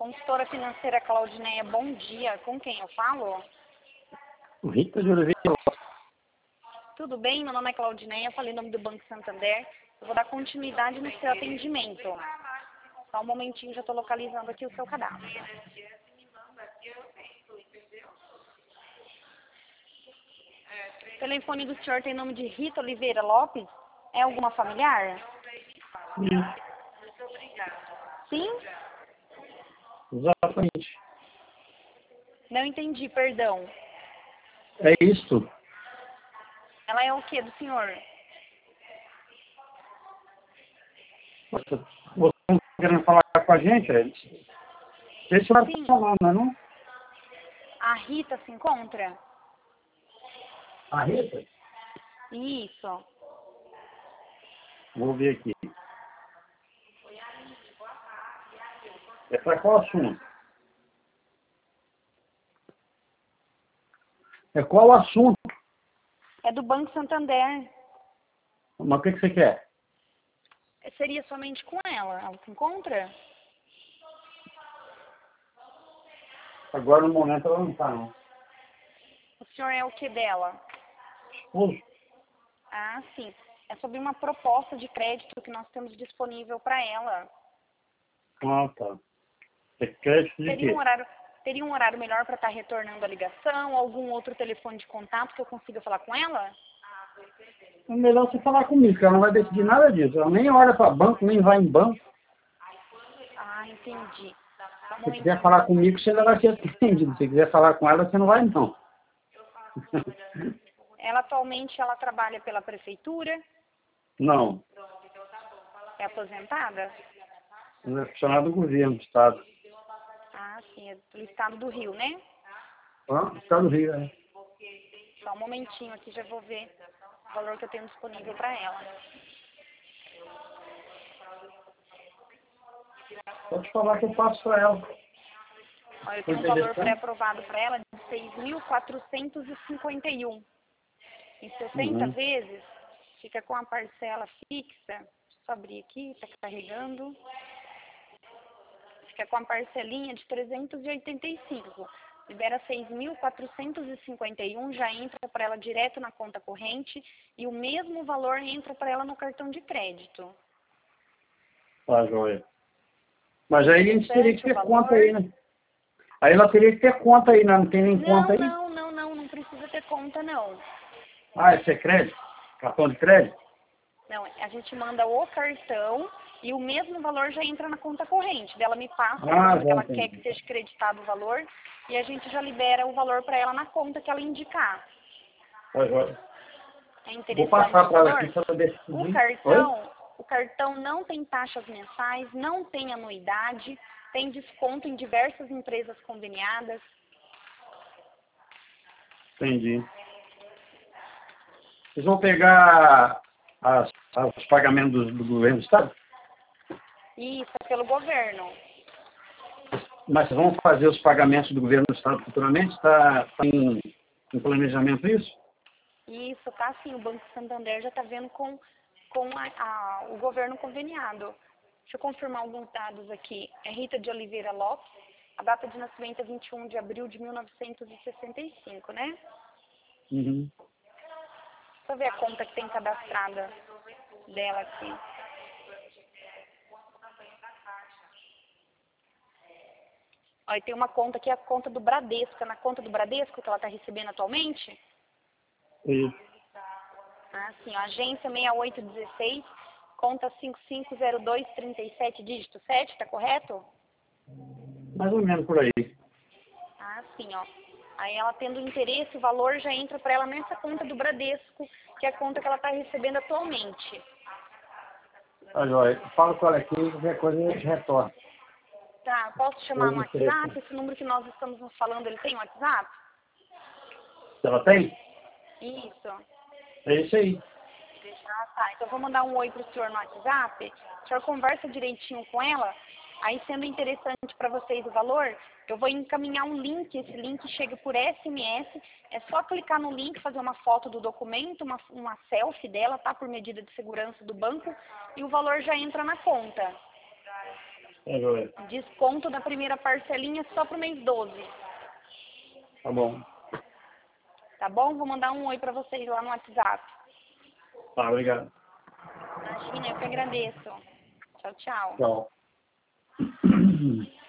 Consultora financeira Claudineia, bom dia. Com quem eu falo? Rita de Oliveira. Tudo bem? Meu nome é Claudineia, falei em nome do Banco Santander. Eu vou dar continuidade no seu atendimento. Só um momentinho, já estou localizando aqui o seu cadastro. O telefone do senhor tem nome de Rita Oliveira Lopes? É alguma familiar? Sim? Exatamente. Não entendi, perdão. É isto. Ela é o que do senhor? Você não está querendo falar com a gente? Esse vai Sim. falar, não? A Rita se encontra? A Rita? Isso. Vou ver aqui. É para qual assunto? É qual assunto? É do Banco Santander. Mas o que você quer? Seria somente com ela? Ela se encontra? Agora no momento ela não está, não. O senhor é o que dela? Esposo? Ah, sim. É sobre uma proposta de crédito que nós temos disponível para ela. Ah, tá. É crédito de Teria quê? teria um horário melhor para estar retornando a ligação? Algum outro telefone de contato que eu consiga falar com ela? É melhor você falar comigo, que ela não vai decidir nada disso. Ela nem olha para banco, nem vai em banco. Ah, entendi. Só um Se quiser momentinho, falar então. comigo, você ainda vai ser atendido. Se quiser falar com ela, você não vai, não. Ela atualmente trabalha pela prefeitura? Não. É aposentada? Ela é funcionário do governo do estado. Ah, sim. É do estado do Rio, né? Ah, estado do Rio, é. Só um momentinho aqui, já vou ver o valor que eu tenho disponível para ela. Pode falar que eu passo para ela. Olha, eu tenho um valor pré-aprovado para ela de 6.451. Em 60 Uhum. vezes, fica com a parcela fixa. Deixa eu só abrir aqui, está carregando. Fica com a parcelinha de 385. Libera 6.451, já entra para ela direto na conta corrente e o mesmo valor entra para ela no cartão de crédito. Tá, joia. Mas aí a gente teria que Interessante o ter valor. conta aí, né? Aí ela teria que ter conta aí, né? Não tem nem conta aí? Não precisa ter conta, não. Ah, esse é crédito? Cartão de crédito? Não, a gente manda o cartão e o mesmo valor já entra na conta corrente. Ela me passa quando Já ela quer que entendi. seja creditado o valor e a gente já libera o valor para ela na conta que ela indicar. Tá, joia. É Vou interessante passar o para ela valor? aqui para ela decidir. Oi? O cartão não tem taxas mensais, não tem anuidade, tem desconto em diversas empresas conveniadas. Entendi. Vocês vão pegar os pagamentos do governo do estado? Isso é pelo governo. Mas vocês vão fazer os pagamentos do governo do estado futuramente? Está em planejamento isso? Isso, tá sim, o Banco Santander já está vendo com o governo conveniado. Deixa eu confirmar alguns dados aqui. É Rita de Oliveira Lopes, a data de nascimento é 21 de abril de 1965, né? Uhum. Deixa eu ver a conta que tem cadastrada dela aqui. Olha, tem uma conta aqui, a conta do Bradesco. É na conta do Bradesco que ela está recebendo atualmente? Isso. Ah, sim, ó, agência 6816, conta 550237, dígito 7, tá correto? Mais ou menos por aí. Ah, sim, ó. Aí ela tendo interesse, o valor já entra para ela nessa conta do Bradesco, que é a conta que ela está recebendo atualmente. Tá, joia. Fala com ela aqui, qualquer coisa a gente retorna. Tá, posso chamar no WhatsApp? Esse número que nós estamos nos falando, ele tem WhatsApp? Ela tem? Isso. É isso aí. Ah, tá. Então eu vou mandar um oi pro senhor no WhatsApp. O senhor conversa direitinho com ela. Aí, sendo interessante para vocês o valor, eu vou encaminhar um link. Esse link chega por SMS. É só clicar no link, fazer uma foto do documento, uma selfie dela, tá? Por medida de segurança do banco. E o valor já entra na conta. É, joia. Desconto da primeira parcelinha só pro mês 12. Tá bom. Tá bom? Vou mandar um oi pra vocês lá no WhatsApp. Tá, obrigado. Imagina, eu que agradeço. Tchau, tchau. Tchau.